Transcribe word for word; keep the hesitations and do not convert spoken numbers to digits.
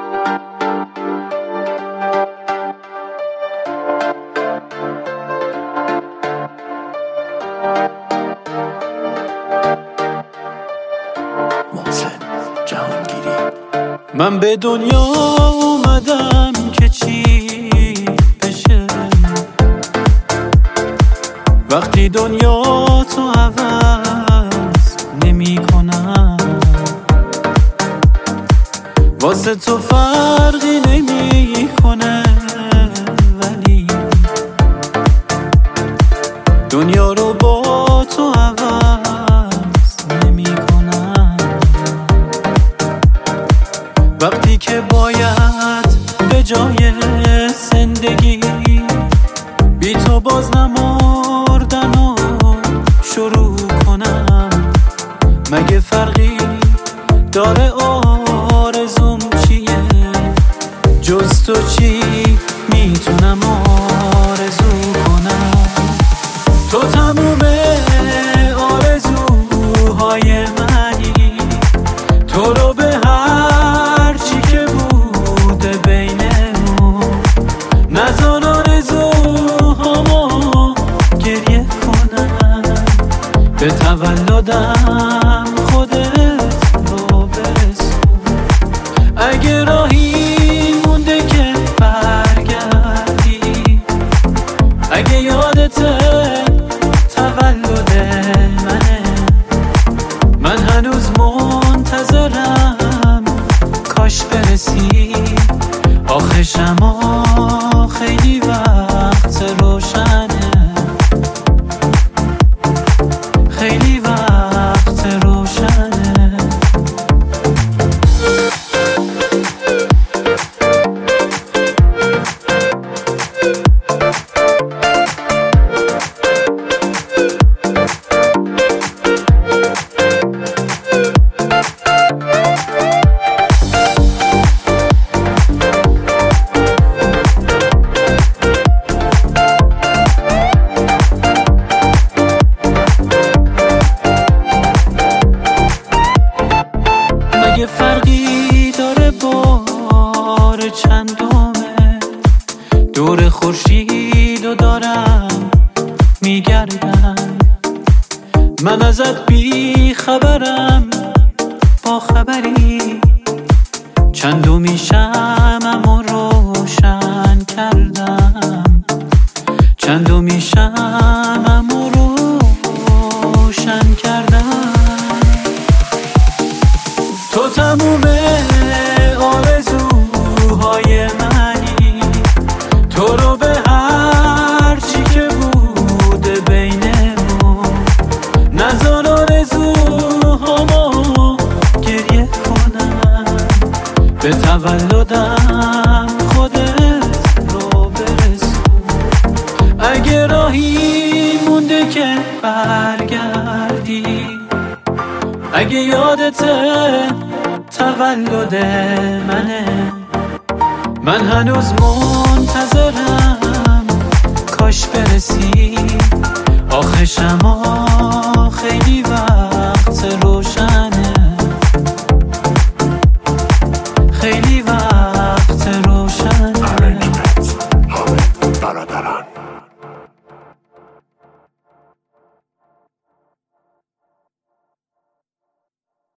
من به دنیا اومدم که چی بشه وقتی دنیا تو عوض نمی کنم، واسه تو فرقی نمی کنه، ولی دنیا رو با تو عوض نمی کنم. وقتی که باید به جای زندگی بی تو باز نمردن و شروع کنم، مگه فرقی داره آرزوم چیه؟ جز تو چی میتونم آرزو کنم؟ تو تموم آرزوهای منی، تو رو به هر چی که بوده بینمون نذار آرزوهامو گریه کنم. به تولدم خودت رو برسون، اگه راهی مونده که برگردی، اگه یادته تولد منه، من هنوز منتظرم کاش برسی. آخه شما خیلی وقت روشنه، خیلی وقت روشنه. مگه فرقی داره بار چندمه؟ دور خورشید و دارم میگردم، من ازت بی خبرم، با خبری چندو میشم اما روشن کردم، چندو میشم اما روشن کردم. تو تموم آرزوهای منی، تو رو به هر چی که بوده بینمون نذار آرزوهامو گریه کنم. به تولدم خودت رو برسون، اگه راهی مونده که برگردی، اگه یادته تولد منه، من هنوز منتظرم کاش برسی. آخه شما خیلی وقت